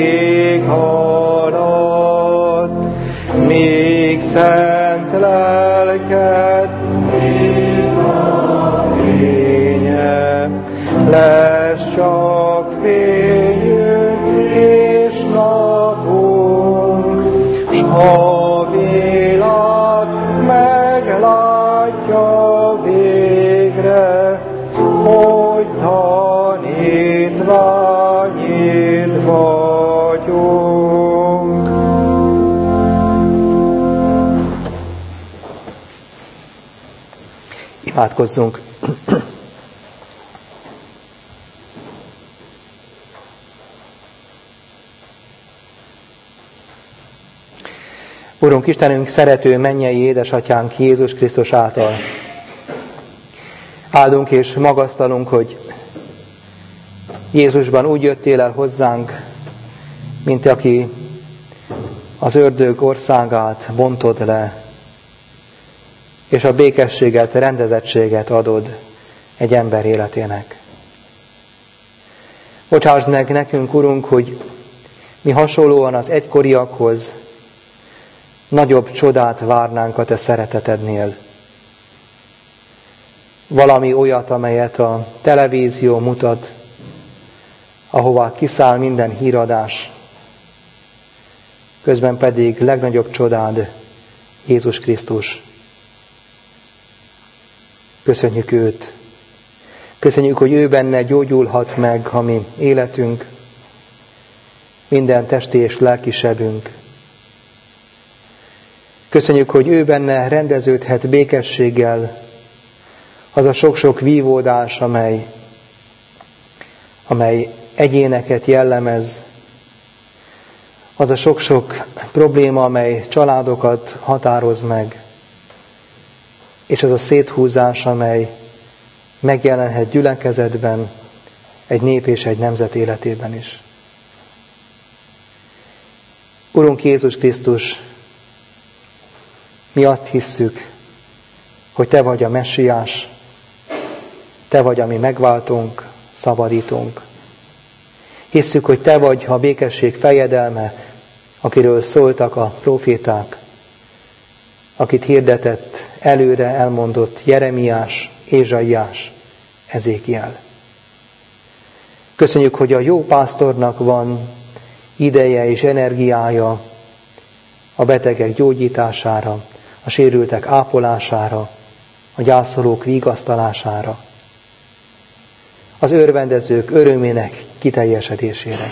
Szent csak fényünk és napunk, s a világ meglátja végre, hogy tanítványid vagyunk. Imádkozzunk! Urunk Istenünk, szerető mennyei édesatyánk Jézus Krisztus által. Áldunk és magasztalunk, hogy Jézusban úgy jöttél el hozzánk, mint aki az ördög országát bontod le, és a békességet, rendezettséget adod egy ember életének. Bocsásd meg nekünk, Urunk, hogy mi hasonlóan az egykoriakhoz nagyobb csodát várnánk a Te szeretetednél. Valami olyat, amelyet a televízió mutat, ahová kiszáll minden híradás, közben pedig legnagyobb csodád Jézus Krisztus. Köszönjük őt. Köszönjük, hogy ő benne gyógyulhat meg a mi életünk, minden testi és lelki sebünk. Köszönjük, hogy ő benne rendeződhet békességgel az a sok-sok vívódás, amely, amely egyéneket jellemez, az a sok-sok probléma, amely családokat határoz meg, és az a széthúzás, amely megjelenhet gyülekezetben, egy nép és egy nemzet életében is. Urunk Jézus Krisztus, mi azt hisszük, hogy Te vagy a Messiás, Te vagy a mi megváltónk, szabadítónk. Hisszük, hogy Te vagy a békesség fejedelme, akiről szóltak a próféták, akit hirdetett, előre elmondott Jeremiás, Ézsaiás, Ezékiel. Köszönjük, hogy a jó pásztornak van ideje és energiája a betegek gyógyítására, a sérültek ápolására, a gyászolók vigasztalására, az örvendezők örömének kiteljesedésére.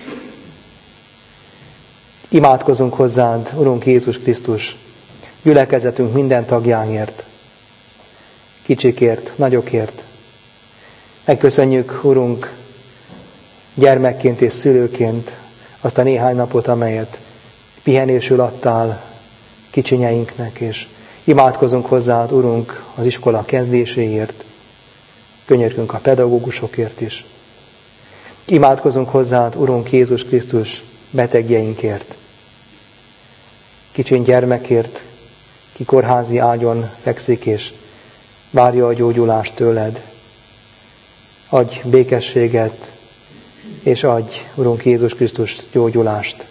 Imádkozunk hozzád, Urunk Jézus Krisztus, gyülekezetünk minden tagjáért, kicsikért, nagyokért. Megköszönjük, Urunk, gyermekként és szülőként azt a néhány napot, amelyet pihenésül adtál kicsinyeinknek, és imádkozunk hozzád, Urunk, az iskola kezdéséért, könyörgünk a pedagógusokért is. Imádkozunk hozzád, Urunk Jézus Krisztus, betegjeinkért, kicsiny gyermekért, ki kórházi ágyon fekszik, és várja a gyógyulást tőled. Adj békességet, és adj, Urunk Jézus Krisztus, gyógyulást,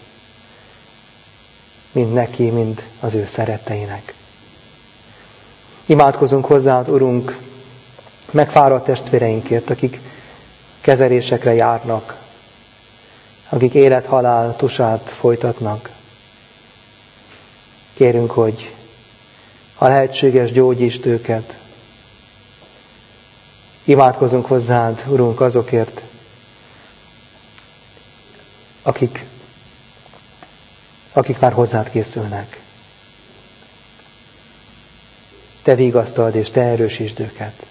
mind neki, mind az ő szeretteinek. Imádkozunk hozzád, Urunk, megfáradt testvéreinkért, akik kezelésekre járnak, akik élet-halál tusát folytatnak. Kérünk, hogy ha lehetséges, gyógyítsd őket. Imádkozunk hozzád, Urunk, azokért, akik, akik már hozzád készülnek. Te vigasztald és Te erősítsd őket.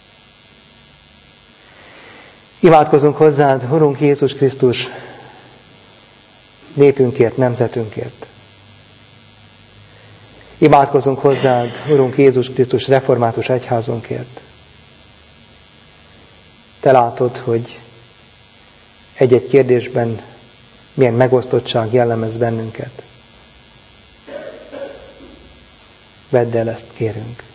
Imádkozunk hozzád, Urunk Jézus Krisztus, népünkért, nemzetünkért. Imádkozunk hozzád, Urunk Jézus Krisztus, református egyházunkért. Te látod, hogy egy-egy kérdésben milyen megosztottság jellemez bennünket. Vedd el ezt, kérünk.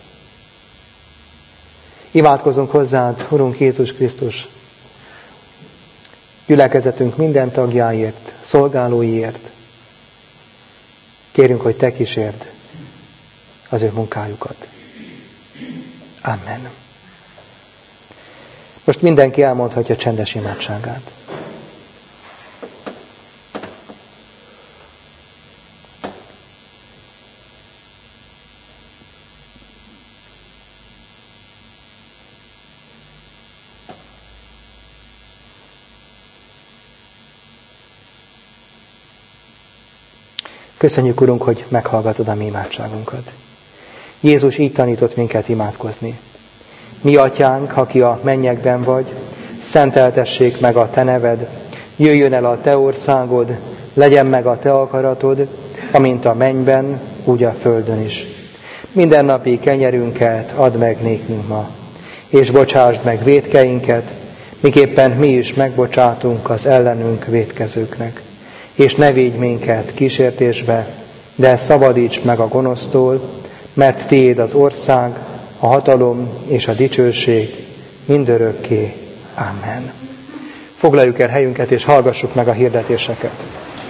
Imádkozunk hozzád, Urunk Jézus Krisztus, gyülekezetünk minden tagjáért, szolgálóiért. Kérünk, hogy Te kísérd az ő munkájukat. Amen. Most mindenki elmondhatja csendes imádságát. Köszönjük, Urunk, hogy meghallgatod a mi imádságunkat. Jézus így tanított minket imádkozni. Mi atyánk, aki a mennyekben vagy, szenteltessék meg a te neved, jöjjön el a te országod, legyen meg a te akaratod, amint a mennyben, úgy a földön is. Mindennapi kenyerünket add meg nékünk ma, és bocsásd meg vétkeinket, miképpen mi is megbocsátunk az ellenünk vétkezőknek. És ne védj minket kísértésbe, de szabadíts meg a gonosztól, mert tiéd az ország, a hatalom és a dicsőség mindörökké. Amen. Foglaljuk el helyünket, és hallgassuk meg a hirdetéseket.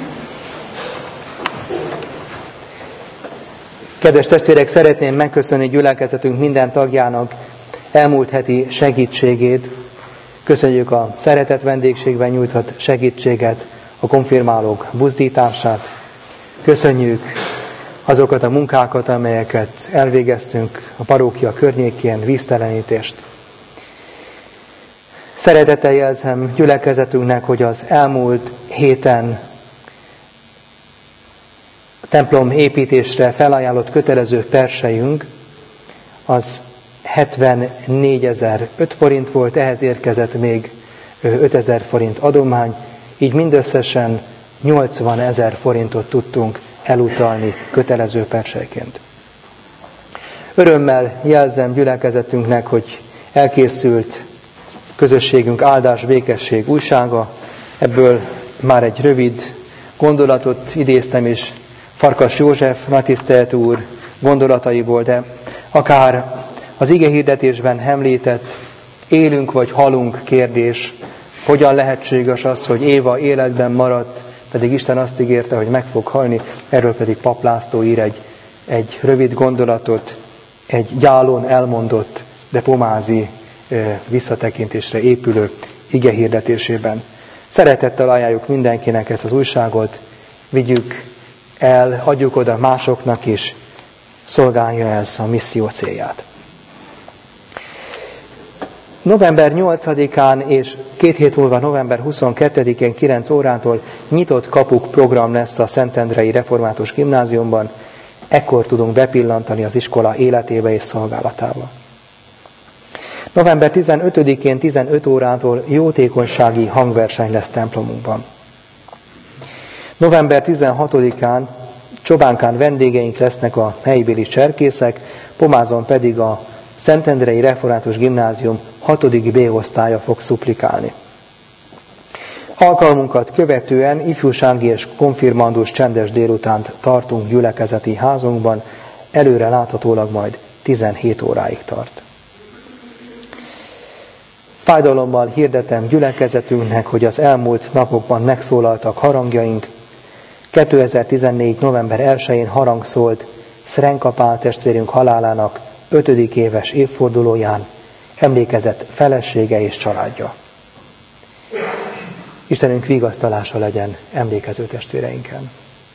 Kedves testvérek, szeretném megköszönni gyülekezetünk minden tagjának elmúlt heti segítségét. Köszönjük a szeretett vendégségben nyújtott segítséget, a konfirmálók buzdítását. Köszönjük azokat a munkákat, amelyeket elvégeztünk a parókia környékén, víztelenítést. Szeretettel jelzem gyülekezetünknek, hogy az elmúlt héten a templom építésre felajánlott kötelező persejünk az hetvennégyezer-öt forint volt, ehhez érkezett még ötezer forint adomány, így mindösszesen nyolcvanezer forintot tudtunk elutalni kötelező persejként. Örömmel jelzem gyülekezetünknek, hogy elkészült közösségünk áldás békesség újsága. Ebből már egy rövid gondolatot idéztem is Farkas József nagytisztelt úr gondolataiból, de akár az igehirdetésben említett élünk vagy halunk kérdés, hogyan lehetséges az, hogy Éva életben maradt, pedig Isten azt ígérte, hogy meg fog halni, erről pedig Pap László ír egy, egy rövid gondolatot, egy gyálon elmondott, de pomázi e, visszatekintésre épülő ige hirdetésében. Szeretettel ajánljuk mindenkinek ezt az újságot, vigyük el, adjuk oda másoknak is, szolgálja ez a misszió célját. november nyolcadikán és két hét múlva november huszonkettedikén kilenc órától nyitott kapuk program lesz a Szentendrei Református Gimnáziumban. Ekkor tudunk bepillantani az iskola életébe és szolgálatába. november tizenötödikén tizenöt órától jótékonysági hangverseny lesz templomunkban. november tizenhatodikán Csobánkán vendégeink lesznek a helybéli cserkészek, Pomázon pedig a Szentendrei Református Gimnázium hatodik B osztálya fog szuplikálni. Alkalmunkat követően ifjúsági és konfirmandus csendes délutánt tartunk gyülekezeti házunkban, előre láthatólag majd tizenhét óráig tart. Fájdalommal hirdetem gyülekezetünknek, hogy az elmúlt napokban megszólaltak harangjaink. kétezer-tizennégy. november elsején harang szólt Szrenka Pál testvérünk halálának ötödik éves évfordulóján, emlékezett felesége és családja. Istenünk vigasztalása legyen emlékező testvéreinken.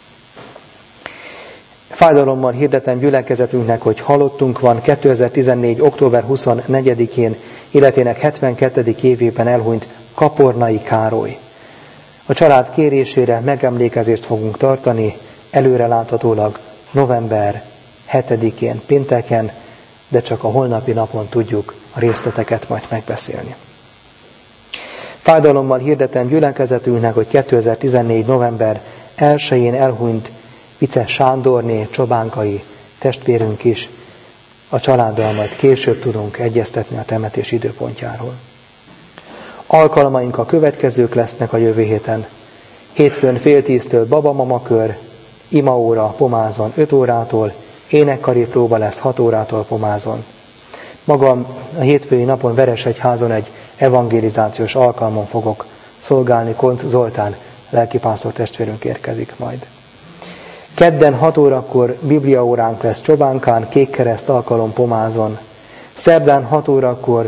Fájdalommal hirdetem gyülekezetünknek, hogy halottunk van kétezer-tizennégy. október huszonnegyedikén életének hetvenkettedik évében elhunyt Kapornai Károly. A család kérésére megemlékezést fogunk tartani, előreláthatólag november hetedikén pénteken, de csak a holnapi napon tudjuk a részleteket majd megbeszélni. Fájdalommal hirdetem gyülekezetünknek, hogy kétezer-tizennégy. november elsején elhunyt Vice Sándorné csobánkai testvérünk is. A családdal majd később tudunk egyeztetni a temetés időpontjáról. Alkalmaink a következők lesznek a jövő héten. Hétfőn fél tíztől babamamakör, imaóra Pomázon öt órától, énekkari próba lesz hat órától Pomázon. Magam a hétfői napon Veresegyházon egy evangelizációs alkalmon fogok szolgálni, Koncz Zoltán lelkipásztor testvérünk érkezik majd. Kedden hat órakor bibliaóránk lesz Csobánkán, Kékkereszt alkalom Pomázon. Szerdán hat órakor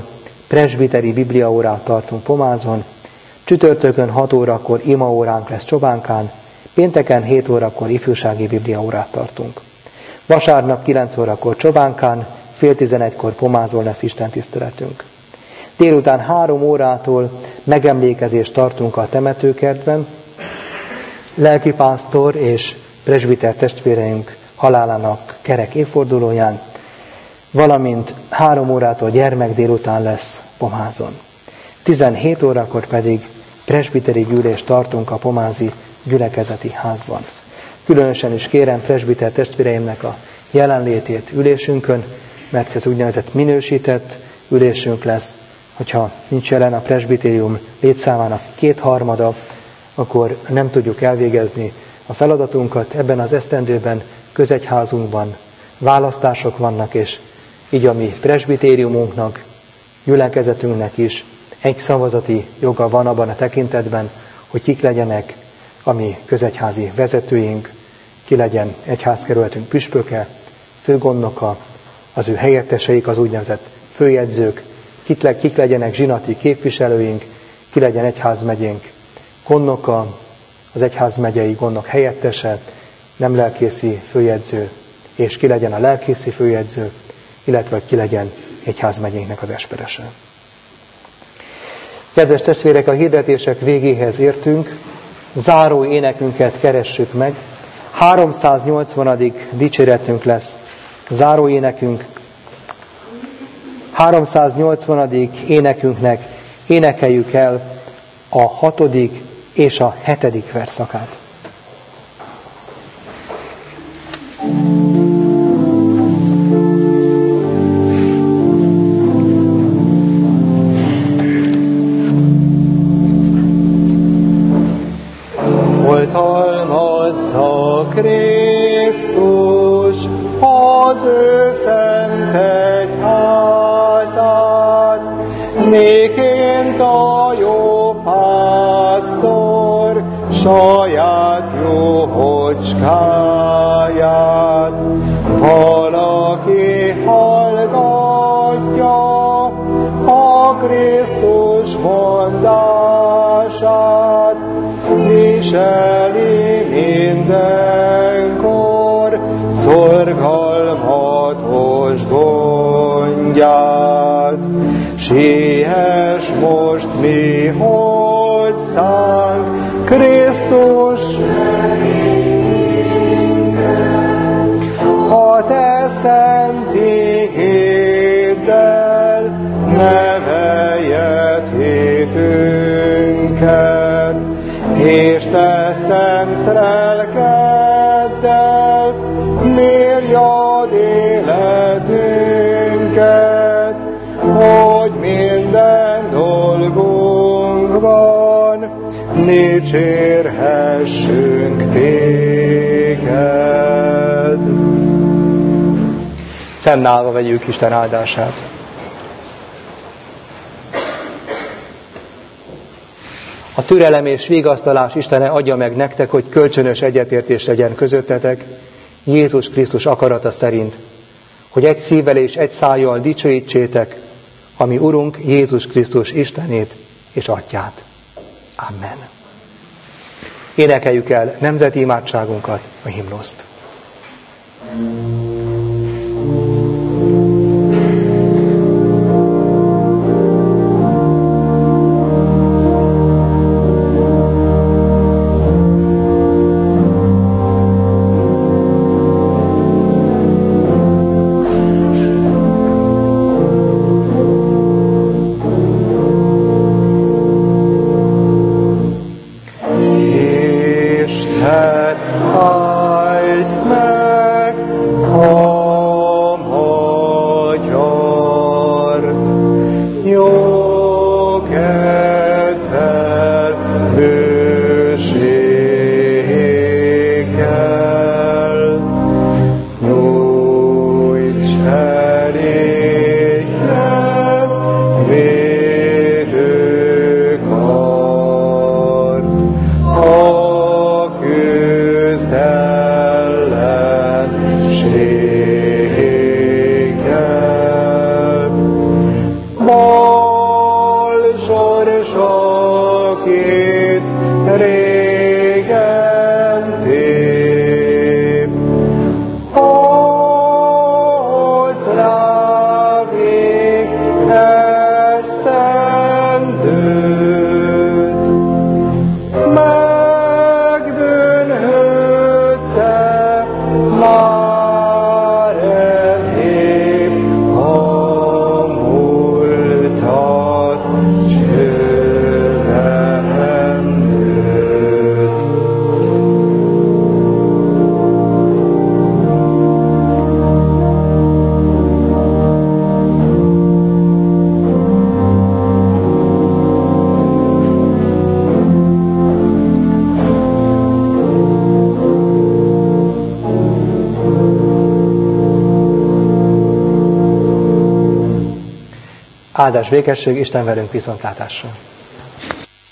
presbiteri bibliaórát tartunk Pomázon, csütörtökön hat órakor imaóránk lesz Csobánkán, pénteken hét órakor ifjúsági bibliaórát tartunk. Vasárnap kilenc órakor Csobánkán, fél tizenegykor Pomázon lesz istentiszteletünk. Délután három órától megemlékezést tartunk a temetőkertben, lelkipásztor és presbiter testvéreink halálának kerek évfordulóján, valamint három órától gyermek délután lesz Pomázon. tizenhét órakor pedig presbiteri gyűlést tartunk a pomázi gyülekezeti házban. Különösen is kérem presbiter testvéreimnek a jelenlétét ülésünkön, mert ez úgynevezett minősített ülésünk lesz. Hogyha nincs jelen a presbitérium létszámának kétharmada, akkor nem tudjuk elvégezni a feladatunkat. Ebben az esztendőben közegyházunkban választások vannak, és így a mi presbitériumunknak, gyülekezetünknek is egy szavazati joga van abban a tekintetben, hogy kik legyenek a mi közegyházi vezetőink, ki legyen egyházkerületünk püspöke, főgondnoka, az ő helyetteseik, az úgynevezett főjegyzők, kik legyenek zsinati képviselőink, ki legyen egyházmegyénk gondnoka, az egyházmegyei gondnok helyettese, nem lelkészi főjegyző, és ki legyen a lelkészi főjegyző, illetve ki legyen egyházmegyénknek az esperese. Kedves testvérek, a hirdetések végéhez értünk, záró énekünket keressük meg. háromszáznyolcvanadik dicséretünk lesz záró énekünk. háromszáznyolcvanadik énekünknek énekeljük el a hatodik és a hetedik verszakát. Oltalmazza Krisztus az ő szent egyházát, miként a jó pásztor saját jó hocskáját. Valaki hallgatja a Krisztus mondását, viseli mindenkor szorgalmatos gondját. Siess most mi hozzánk, Krisztus, a te szent igéddel neveljed hétünket, és te szent lelkeddel mérjad életünket, hogy minden dolgunkban dicsérhessünk téged. Fennállva vegyük Isten áldását. A türelem és vigasztalás Istene adja meg nektek, hogy kölcsönös egyetértés legyen közöttetek, Jézus Krisztus akarata szerint, hogy egy szívvel és egy szájjal dicsőítsétek a mi Urunk Jézus Krisztus Istenét és Atyát. Amen. Énekeljük el nemzeti imádságunkat, a himnuszt. régen tép. Oszlávik esztendőt, megbűnhődte már elép a múltat csövendőt. Áldás békesség, Isten velünk, viszontlátásra!